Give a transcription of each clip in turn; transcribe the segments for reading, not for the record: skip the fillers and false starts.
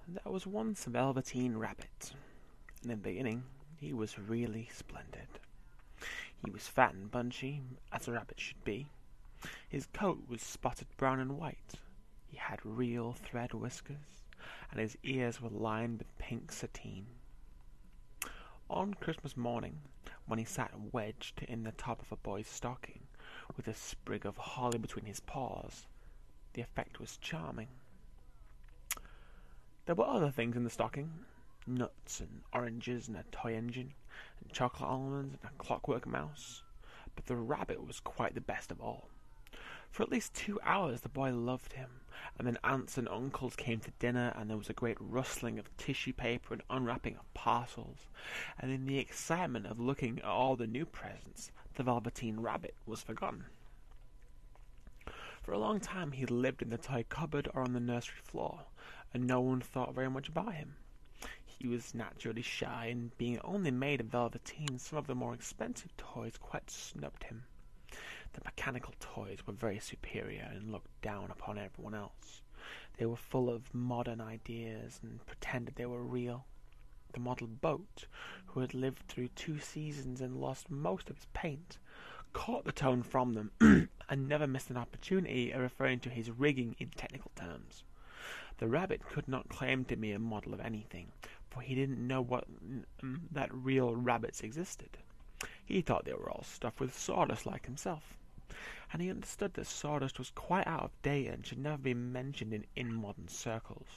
There was once a Velveteen Rabbit, and in the beginning he was really splendid. He was fat and bunchy, as a rabbit should be. His coat was spotted brown and white. He had real thread whiskers, and his ears were lined with pink sateen. On Christmas morning, when he sat wedged in the top of a boy's stocking, with a sprig of holly between his paws, the effect was charming. There were other things in the stocking: nuts and oranges and a toy engine, and chocolate almonds and a clockwork mouse. But the rabbit was quite the best of all. For at least 2 hours the boy loved him, and then aunts and uncles came to dinner, and there was a great rustling of tissue paper and unwrapping of parcels, and in the excitement of looking at all the new presents, the Velveteen Rabbit was forgotten. For a long time he lived in the toy cupboard or on the nursery floor, and no one thought very much about him. He was naturally shy, and being only made of velveteen, some of the more expensive toys quite snubbed him. The mechanical toys were very superior and looked down upon everyone else. They were full of modern ideas and pretended they were real. The model boat, who had lived through 2 seasons and lost most of his paint, caught the tone from them and never missed an opportunity of referring to his rigging in technical terms. The rabbit could not claim to be a model of anything, for he didn't know that real rabbits existed. He thought they were all stuffed with sawdust like himself, and he understood that sawdust was quite out of date and should never be mentioned in modern circles.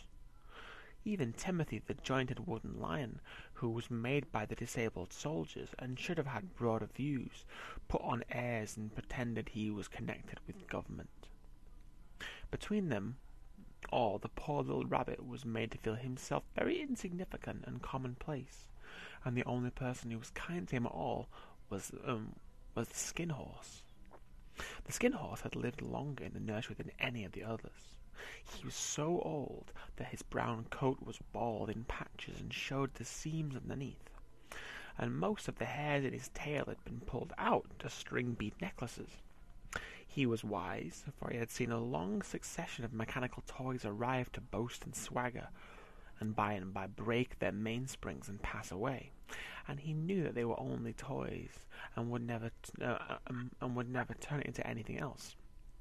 Even Timothy, the jointed wooden lion, who was made by the disabled soldiers and should have had broader views, put on airs and pretended he was connected with government. Between them all, the poor little rabbit was made to feel himself very insignificant and commonplace, and the only person who was kind to him at all was the Skin Horse. The Skin Horse had lived longer in the nursery than any of the others. He was so old that his brown coat was bald in patches and showed the seams underneath, and most of the hairs in his tail had been pulled out to string bead necklaces. He was wise, for he had seen a long succession of mechanical toys arrive to boast and swagger, and by break their mainsprings and pass away, and he knew that they were only toys and would never turn it into anything else.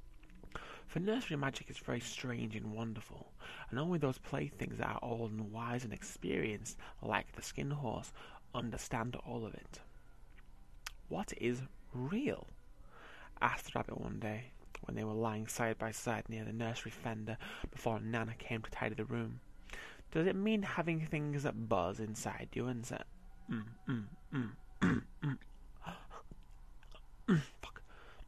For nursery magic is very strange and wonderful, and only those playthings that are old and wise and experienced, like the Skin Horse, understand all of it. "What is real?" asked the rabbit one day, when they were lying side by side near the nursery fender before Nana came to tidy the room. "Does it mean having things that buzz inside you and say, fuck,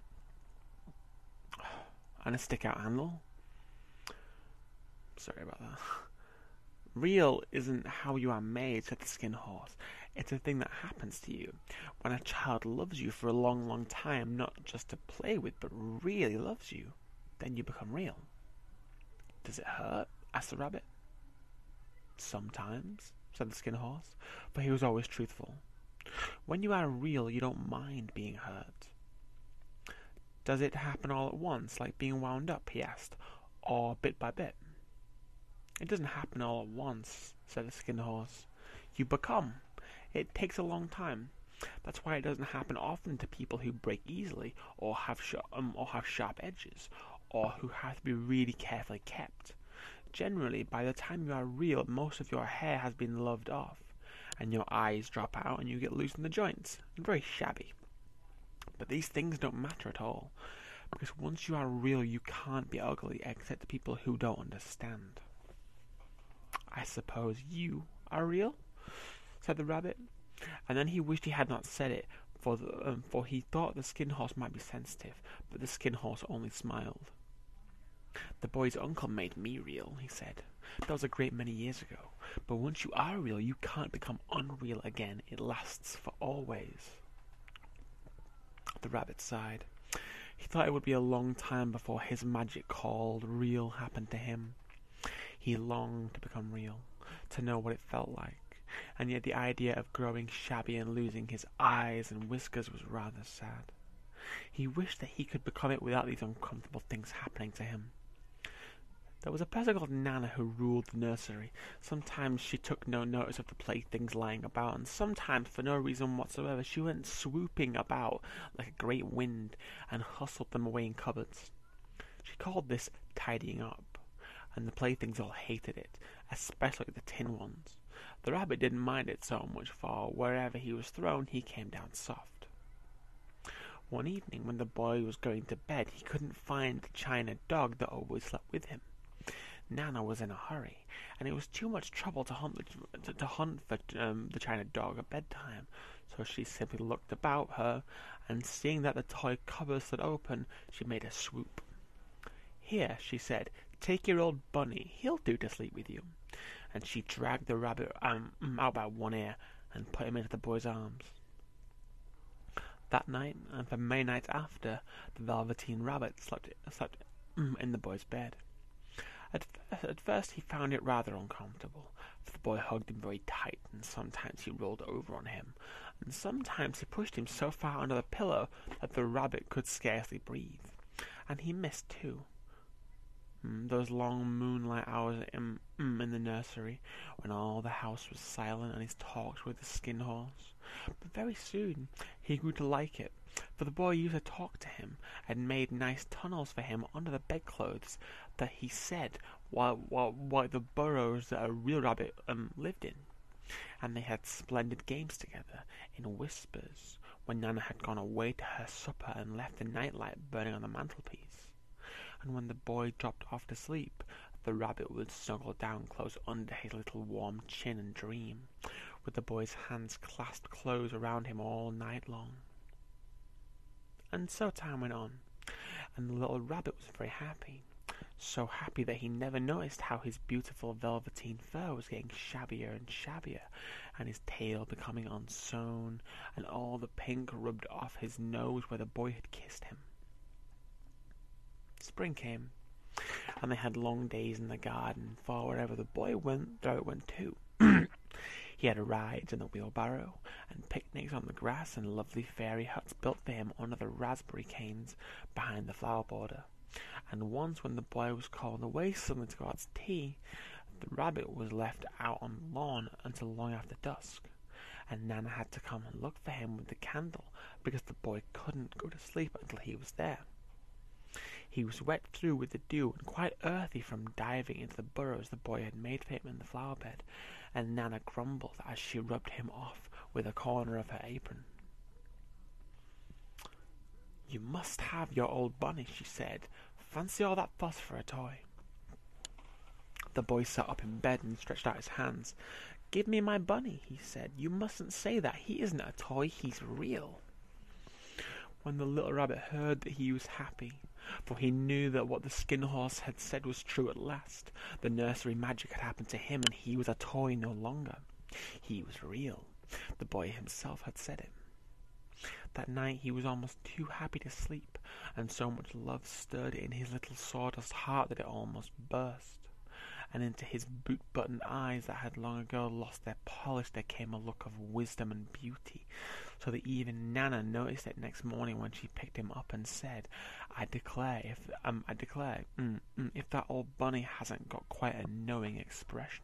and a stick-out handle?" Sorry about that. "Real isn't how you are made," said the Skin Horse. "It's a thing that happens to you. When a child loves you for a long, long time, not just to play with, but really loves you, then you become real." "Does it hurt?" asked the rabbit. "Sometimes," said the Skin Horse, for he was always truthful. "When you are real, you don't mind being hurt." "Does it happen all at once, like being wound up?" he asked, "or bit by bit?" "It doesn't happen all at once," said the Skin Horse. "You become. It takes a long time. That's why it doesn't happen often to people who break easily, or have sharp edges, or who have to be really carefully kept. Generally, by the time you are real, most of your hair has been loved off, and your eyes drop out, and you get loose in the joints, and very shabby. But these things don't matter at all, because once you are real, you can't be ugly except to people who don't understand." "I suppose you are real?" said the rabbit, and then he wished he had not said it, for he thought the Skin Horse might be sensitive, but the Skin Horse only smiled. "The boy's uncle made me real," he said. "That was a great many years ago, but once you are real, you can't become unreal again. It lasts for always." The rabbit sighed. He thought it would be a long time before his magic called real happened to him. He longed to become real, to know what it felt like, and yet the idea of growing shabby and losing his eyes and whiskers was rather sad. He wished that he could become it without these uncomfortable things happening to him. There was a person called Nana who ruled the nursery. Sometimes she took no notice of the playthings lying about, and sometimes, for no reason whatsoever, she went swooping about like a great wind and hustled them away in cupboards. She called this tidying up, and the playthings all hated it, especially the tin ones. The rabbit didn't mind it so much, for wherever he was thrown, he came down soft. One evening, when the boy was going to bed, he couldn't find the china dog that always slept with him. Nana was in a hurry, and it was too much trouble to hunt for the china dog at bedtime, so she simply looked about her, and seeing that the toy cupboard stood open, she made a swoop. "Here," she said, "take your old bunny. He'll do to sleep with you." And she dragged the rabbit out by one ear and put him into the boy's arms. That night, and for many nights after, the Velveteen Rabbit slept in the boy's bed. At first he found it rather uncomfortable, for the boy hugged him very tight, and sometimes he rolled over on him, and sometimes he pushed him so far under the pillow that the rabbit could scarcely breathe. And he missed too. Those long moonlight hours in the nursery, when all the house was silent and his talks with the skin horse. But very soon he grew to like it, for the boy used to talk to him, and made nice tunnels for him under the bedclothes that he said were the burrows that a real rabbit lived in. And they had splendid games together, in whispers, when Nana had gone away to her supper and left the nightlight burning on the mantelpiece. And when the boy dropped off to sleep, the rabbit would snuggle down close under his little warm chin and dream, with the boy's hands clasped close around him all night long. And so time went on, and the little rabbit was very happy, so happy that he never noticed how his beautiful velveteen fur was getting shabbier and shabbier, and his tail becoming unsewn, and all the pink rubbed off his nose where the boy had kissed him. Spring came, and they had long days in the garden, for wherever the boy went, the rabbit went too. He had rides in the wheelbarrow, and picnics on the grass, and lovely fairy huts built for him under the raspberry canes behind the flower border. And once, when the boy was called away suddenly to go out to tea, the rabbit was left out on the lawn until long after dusk, and Nana had to come and look for him with the candle, because the boy couldn't go to sleep until he was there. He was wet through with the dew and quite earthy from diving into the burrows the boy had made for him in the flower bed, and Nana grumbled as she rubbed him off with a corner of her apron. "You must have your old bunny," she said. "Fancy all that fuss for a toy." The boy sat up in bed and stretched out his hands. "Give me my bunny," he said. "You mustn't say that. He isn't a toy. He's real." When the little rabbit heard that he was happy, for he knew that what the skin horse had said was true at last, the nursery magic had happened to him, and he was a toy no longer. He was real. The boy himself had said it. That night he was almost too happy to sleep, and so much love stirred in his little sawdust heart that it almost burst. And into his boot-buttoned eyes that had long ago lost their polish there came a look of wisdom and beauty, so that even Nana noticed it next morning when she picked him up and said, I declare, if that old bunny hasn't got quite a knowing expression."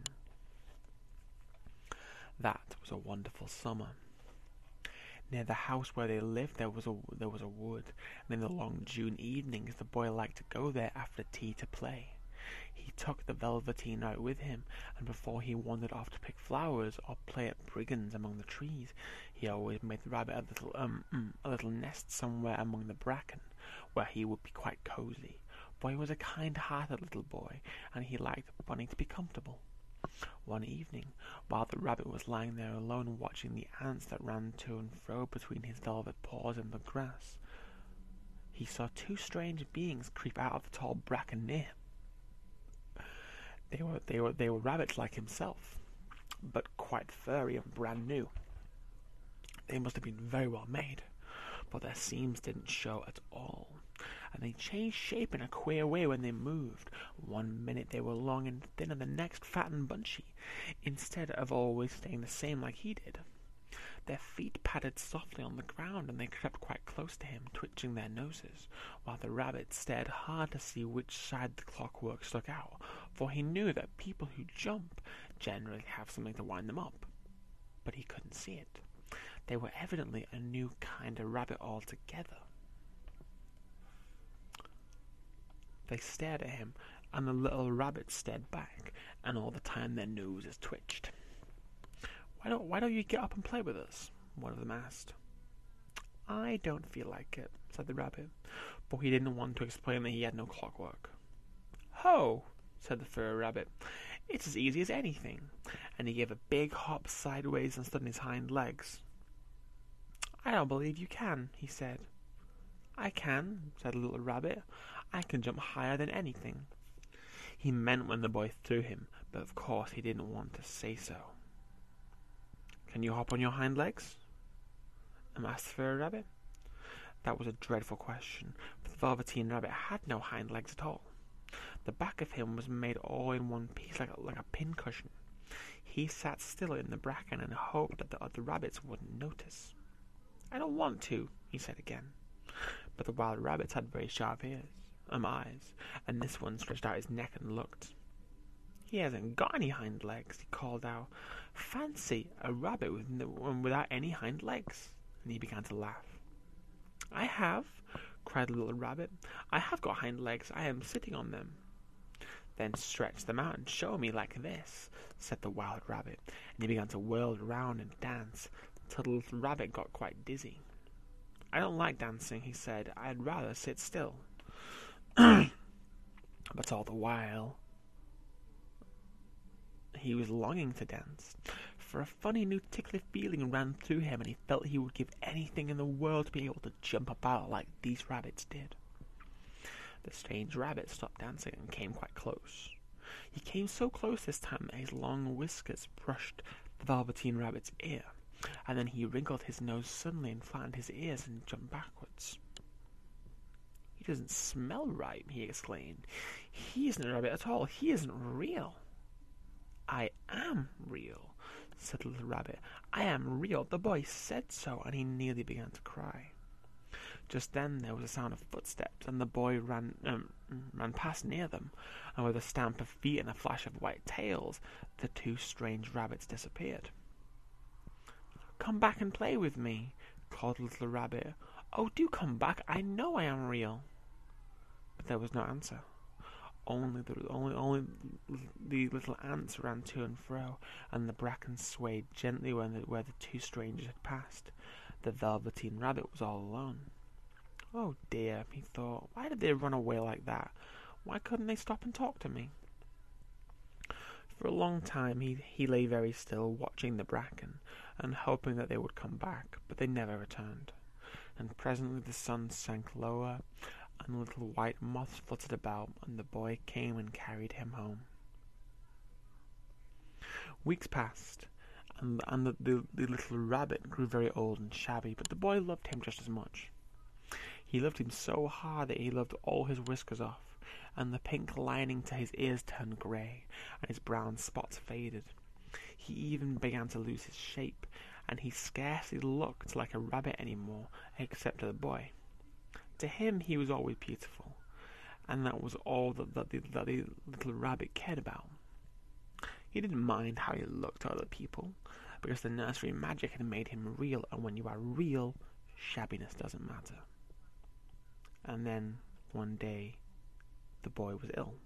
That was a wonderful summer. Near the house where they lived there was a wood, and in the long June evenings the boy liked to go there after tea to play. He took the Velveteen out with him, and before he wandered off to pick flowers or play at brigands among the trees, he always made the rabbit a little nest somewhere among the bracken, where he would be quite cozy, for he was a kind-hearted little boy, and he liked the bunny to be comfortable. One evening, while the rabbit was lying there alone watching the ants that ran to and fro between his velvet paws in the grass, he saw two strange beings creep out of the tall bracken near him. They were rabbits like himself, but quite furry and brand new. They must have been very well made, for their seams didn't show at all, and they changed shape in a queer way when they moved. One minute they were long and thin, and the next fat and bunchy, instead of always staying the same like he did. Their feet pattered softly on the ground, and they crept quite close to him, twitching their noses, while the rabbit stared hard to see which side the clockwork stuck out, for he knew that people who jump generally have something to wind them up. But he couldn't see it. They were evidently a new kind of rabbit altogether. They stared at him, and the little rabbit stared back, and all the time their noses twitched. Why don't you get up and play with us?" one of them asked. "I don't feel like it," said the rabbit, for he didn't want to explain that he had no clockwork. "Ho!" said the furry rabbit. "It's as easy as anything," and he gave a big hop sideways and stood on his hind legs. "I don't believe you can," he said. "I can," said the little rabbit. "I can jump higher than anything." He meant when the boy threw him, but of course he didn't want to say so. "Can you hop on your hind legs?" asked the furry rabbit. That was a dreadful question, for the Velveteen Rabbit had no hind legs at all. The back of him was made all in one piece, like a pincushion. He sat still in the bracken and hoped that the other rabbits wouldn't notice. "I don't want to," he said again. But the wild rabbits had very sharp eyes, and this one stretched out his neck and looked. "He hasn't got any hind legs," he called out. "Fancy a rabbit without any hind legs!" And he began to laugh. "I have," cried the little rabbit. "I have got hind legs. I am sitting on them." "Then stretch them out and show me like this," said the wild rabbit, and he began to whirl around and dance till the little rabbit got quite dizzy. "I don't like dancing," he said. "I'd rather sit still." But all the while he was longing to dance, for a funny new tickly feeling ran through him, and he felt he would give anything in the world to be able to jump about like these rabbits did. The strange rabbit stopped dancing and came quite close. He came so close this time that his long whiskers brushed the Velveteen Rabbit's ear, and then he wrinkled his nose suddenly and flattened his ears and jumped backwards. "He doesn't smell right," he exclaimed. "He isn't a rabbit at all. He isn't real." "I am real," said the little rabbit. "I am real. The boy said so," and he nearly began to cry. Just then there was a sound of footsteps, and the boy ran past near them, and with a stamp of feet and a flash of white tails, the two strange rabbits disappeared. "Come back and play with me," called the little rabbit. "Oh, do come back. I know I am real." But there was no answer. Only the little ants ran to and fro, and the bracken swayed gently where the two strangers had passed. The Velveteen Rabbit was all alone. "Oh dear," he thought. "Why did they run away like that? Why couldn't they stop and talk to me?" For a long time he lay very still, watching the bracken, and hoping that they would come back, but they never returned. And presently the sun sank lower, and little white moths fluttered about, and the boy came and carried him home. Weeks passed, and the little rabbit grew very old and shabby, but the boy loved him just as much. He loved him so hard that he loved all his whiskers off, and the pink lining to his ears turned grey, and his brown spots faded. He even began to lose his shape, and he scarcely looked like a rabbit anymore, except to the boy. To him he was always beautiful, and that was all that the little rabbit cared about. He didn't mind how he looked to other people, because the nursery magic had made him real, and when you are real, shabbiness doesn't matter. And then, one day, the boy was ill.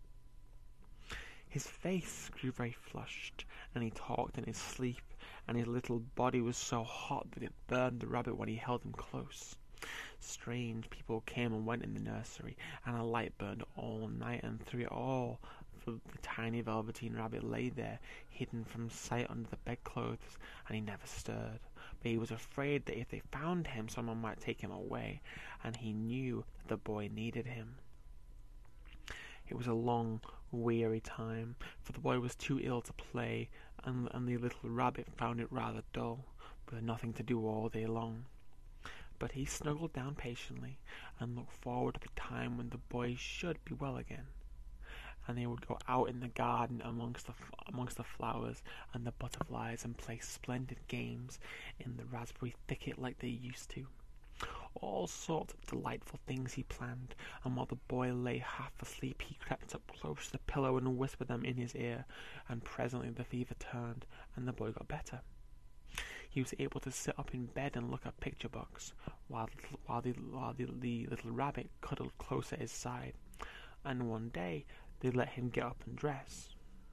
His face grew very flushed, and he talked in his sleep, and his little body was so hot that it burned the rabbit when he held him close. Strange people came and went in the nursery, and a light burned all night, and through it all the tiny Velveteen Rabbit lay there, hidden from sight under the bedclothes, and he never stirred. But he was afraid that if they found him, someone might take him away, and he knew that the boy needed him. It was a long, weary time, for the boy was too ill to play, and the little rabbit found it rather dull, with nothing to do all day long. But he snuggled down patiently, and looked forward to the time when the boy should be well again. and they would go out in the garden amongst the flowers and the butterflies and play splendid games in the raspberry thicket like they used to. All sorts of delightful things he planned, and while the boy lay half asleep, he crept up close to the pillow and whispered them in his ear, and presently the fever turned, and the boy got better. He was able to sit up in bed and look at picture books, while the little rabbit cuddled close at his side, and one day they let him get up and dress.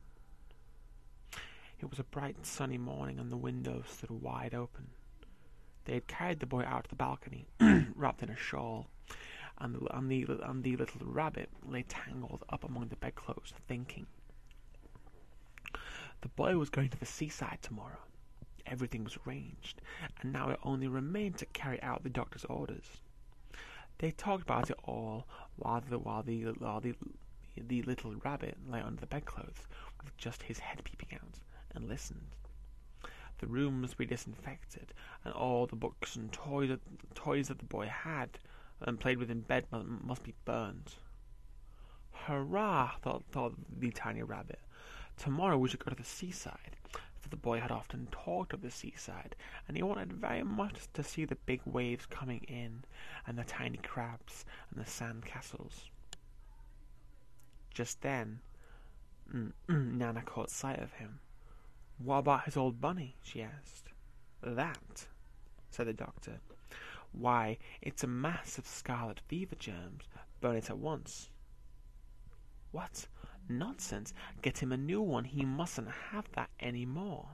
It was a bright sunny morning, and the windows stood wide open. They had carried the boy out to the balcony, wrapped in a shawl, and the little rabbit lay tangled up among the bedclothes, thinking. The boy was going to the seaside tomorrow. Everything was arranged, and now it only remained to carry out the doctor's orders. They talked about it all while the little rabbit lay under the bedclothes, with just his head peeping out, and listened. The room must be disinfected, and all the books and toys that the boy had and played with in bed must be burned. Hurrah! thought the tiny rabbit. Tomorrow we should go to the seaside, for the boy had often talked of the seaside, and he wanted very much to see the big waves coming in, and the tiny crabs, and the sand castles. Just then, Nana caught sight of him. "What about his old bunny?" she asked. "That," said the doctor. "Why, it's a mass of scarlet fever germs. Burn it at once." "What? Nonsense! Get him a new one. He mustn't have that any more."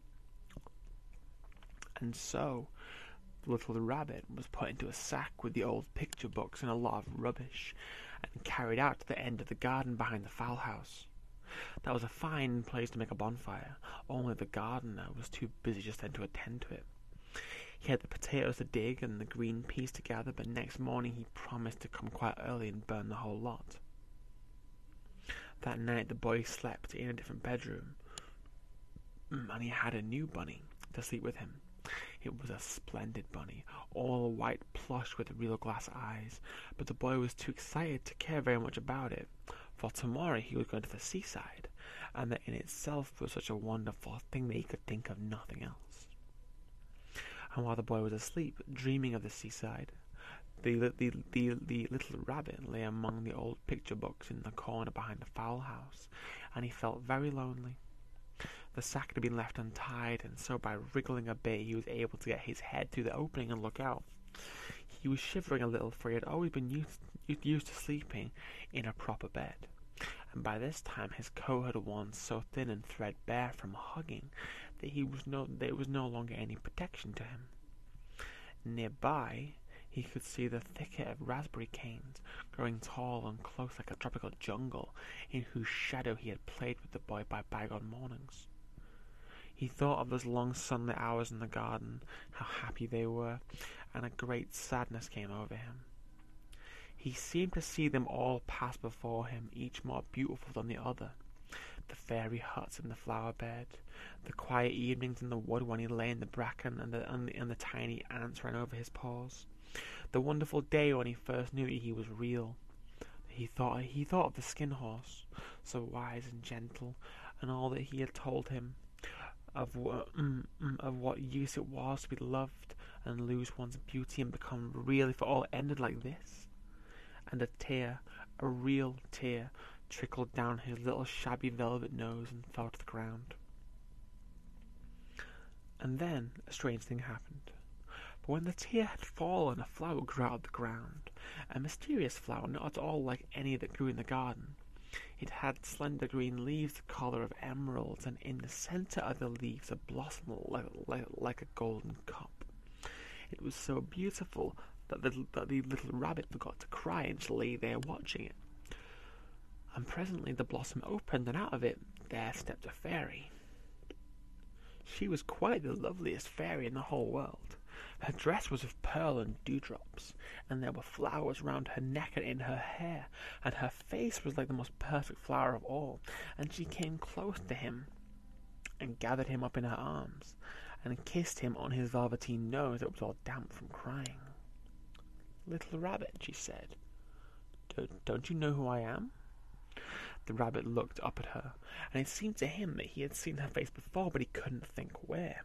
And so the little rabbit was put into a sack with the old picture books and a lot of rubbish, and carried out to the end of the garden behind the fowl house. That was a fine place to make a bonfire, only the gardener was too busy just then to attend to it. He had the potatoes to dig and the green peas to gather, but next morning he promised to come quite early and burn the whole lot. That night the boy slept in a different bedroom, and he had a new bunny to sleep with him. It was a splendid bunny, all white plush with real glass eyes, but the boy was too excited to care very much about it, for tomorrow he was going to the seaside, and that in itself was such a wonderful thing that he could think of nothing else. And while the boy was asleep, dreaming of the seaside, the little rabbit lay among the old picture books in the corner behind the fowl house, and he felt very lonely. The sack had been left untied, and so by wriggling a bit he was able to get his head through the opening and look out. He was shivering a little, for he had always been used to sleeping in a proper bed, and by this time his coat had worn so thin and threadbare from hugging that there was no longer any protection to him. Nearby he could see the thicket of raspberry canes, growing tall and close like a tropical jungle, in whose shadow he had played with the boy by bygone mornings. He thought of those long sunlit hours in the garden, how happy they were, and a great sadness came over him. He seemed to see them all pass before him, each more beautiful than the other. The fairy huts in the flower bed, the quiet evenings in the wood when he lay in the bracken and the tiny ants ran over his paws, the wonderful day when he first knew that he was real. He thought of the skin horse, so wise and gentle, and all that he had told him of what use it was to be loved and lose one's beauty and become real if it all ended like this. And a real tear, trickled down his little shabby velvet nose and fell to the ground. And then a strange thing happened. For when the tear had fallen, a flower grew out of the ground, a mysterious flower not at all like any that grew in the garden. It had slender green leaves the colour of emeralds, and in the centre of the leaves a blossom like a golden cup. It was so beautiful that the little rabbit forgot to cry and just lay there watching it. And presently the blossom opened, and out of it there stepped a fairy. She was quite the loveliest fairy in the whole world. Her dress was of pearl and dewdrops, and there were flowers round her neck and in her hair, and her face was like the most perfect flower of all, and she came close to him, and gathered him up in her arms, and kissed him on his velveteen nose that was all damp from crying. "Little rabbit," she said, don't you know who I am?" The rabbit looked up at her, and it seemed to him that he had seen her face before, but he couldn't think where.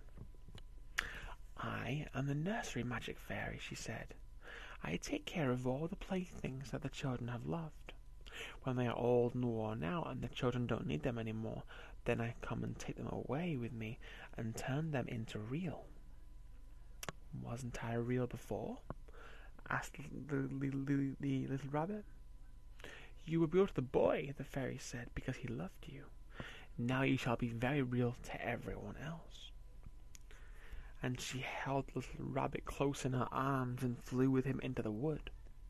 "I am the nursery magic fairy," she said. "I take care of all the playthings that the children have loved. When they are old and worn out and the children don't need them anymore, then I come and take them away with me and turn them into real." "Wasn't I real before?" asked the little rabbit. "You were real to the boy," the fairy said, "because he loved you. Now you shall be very real to everyone else." And she held the little rabbit close in her arms and flew with him into the wood.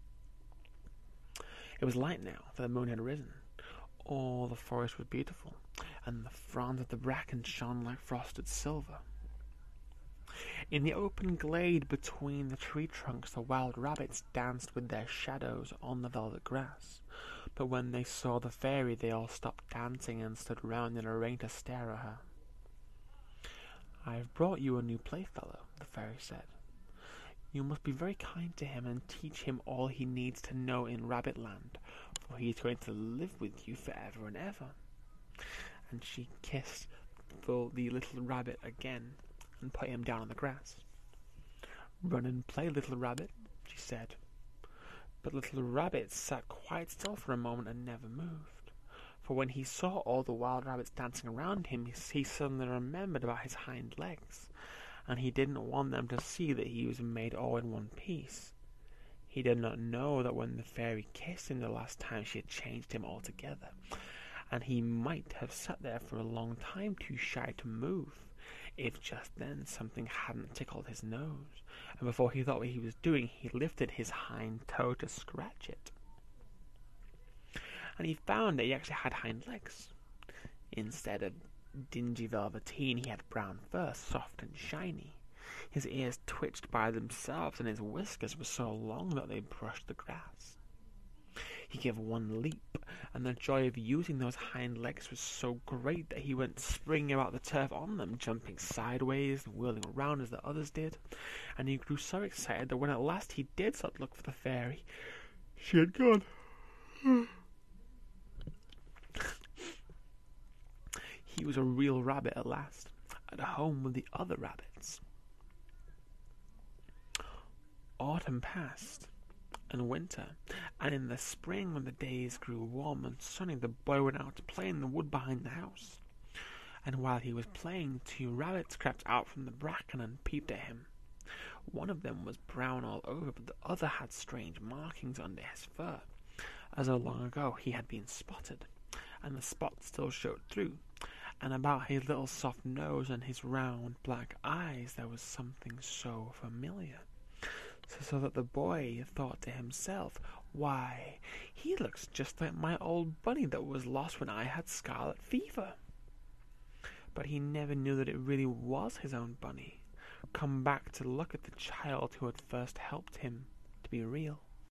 It was light now, for the moon had risen. All the forest was beautiful, and the fronds of the bracken shone like frosted silver. In the open glade between the tree trunks, the wild rabbits danced with their shadows on the velvet grass. But when they saw the fairy, they all stopped dancing and stood round in a ring to stare at her. "I have brought you a new playfellow," the fairy said. "You must be very kind to him and teach him all he needs to know in Rabbitland, for he is going to live with you forever and ever." And she kissed the little rabbit again and put him down on the grass. "Run and play, little rabbit," she said. But little rabbit sat quite still for a moment and never moved. For when he saw all the wild rabbits dancing around him, he suddenly remembered about his hind legs, and he didn't want them to see that he was made all in one piece. He did not know that when the fairy kissed him the last time, she had changed him altogether, and he might have sat there for a long time too shy to move, if just then something hadn't tickled his nose, and before he thought what he was doing, he lifted his hind toe to scratch it. And he found that he actually had hind legs. Instead of dingy velveteen, he had brown fur, soft and shiny. His ears twitched by themselves, and his whiskers were so long that they brushed the grass. He gave one leap, and the joy of using those hind legs was so great that he went springing about the turf on them, jumping sideways and whirling around as the others did. And he grew so excited that when at last he did start to look for the fairy, she had gone. He was a real rabbit at last, at home with the other rabbits. Autumn passed, and winter, and in the spring, when the days grew warm and sunny, the boy went out to play in the wood behind the house. And while he was playing, 2 rabbits crept out from the bracken and peeped at him. One of them was brown all over, but the other had strange markings under his fur, as though long ago he had been spotted, and the spots still showed through. And about his little soft nose and his round black eyes there was something so familiar, so that the boy thought to himself, "Why, he looks just like my old bunny that was lost when I had scarlet fever." But he never knew that it really was his own bunny, come back to look at the child who had first helped him to be real.